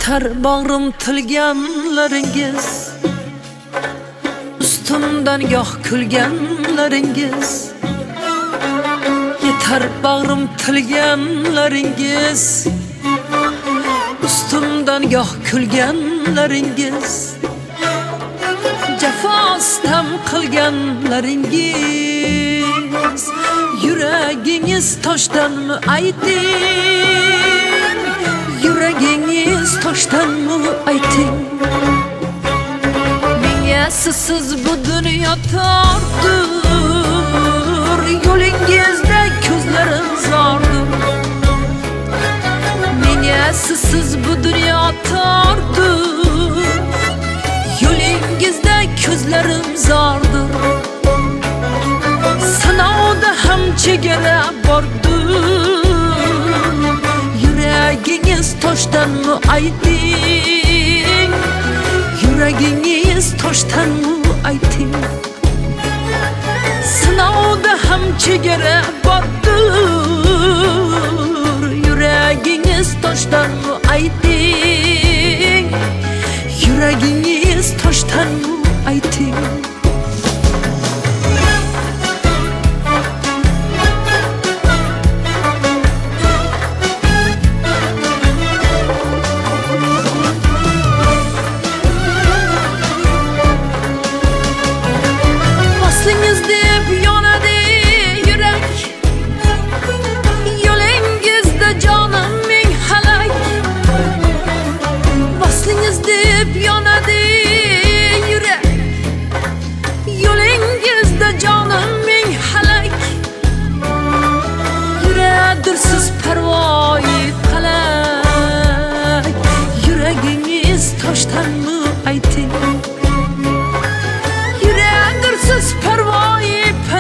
Yeter bağrım tilganlaringiz, ustimdan goh kulganlaringiz. Yeter bağrım tilganlaringiz, ustimdan goh kulganlaringiz. Jafostam qilganlaringiz, yuragingiz toshdanmi ayting, yuragingiz toshdanmi ayting. Menga sizsiz bu dunyo tordir, yo'lingizda ko'zlarim zordir. Menga sizsiz bu dunyo tordir, yo'lingizda ko'zlarim zordir. Sinovda ham chegara bordir, yuragingiz toshdanmi ayting, yuragingiz toshdanmi ayting. Sinovda ham chegara bordir, yuragingiz toshdanmi ayting, yuragingiz toshdanmi ayting. Vaslingiz deb yonadi yurak, yo'lingizda jonim ming halak. Vaslingiz deb yonadi yurak, yo'lingizda jonim ming halak. Yuradirsiz parvoyi falak, yuragingiz toshdanmi ayting. Yuradirsiz parvoyi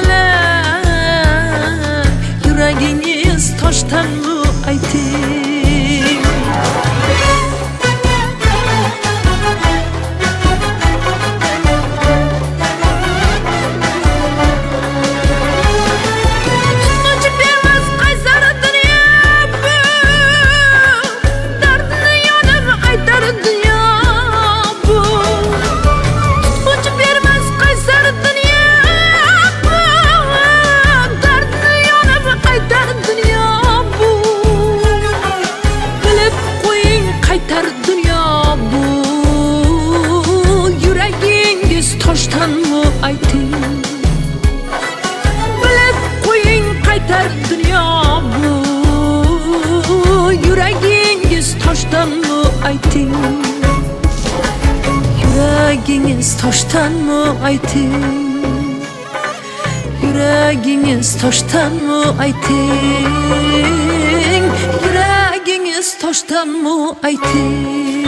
falak, yuragingiz toshdanmi ayting. Tutqunchi bermas qaysar dunyo bu, dardini yonib aytar dunyo bu. Tutqunchi bermas qaysar dunyo bu, dardini yonib aytar dunyo bu. Bilib qo'ying qaytar dunyo bu, yuragingiz toshdanmi ayting. Bilib qo'ying qaytar dunyo bu, yuragingiz toshdanmi ayting. Yuragingiz toshdanmi ayting, yuragingiz toshdanmi ayting, yuragingiz toshdanmi ayting.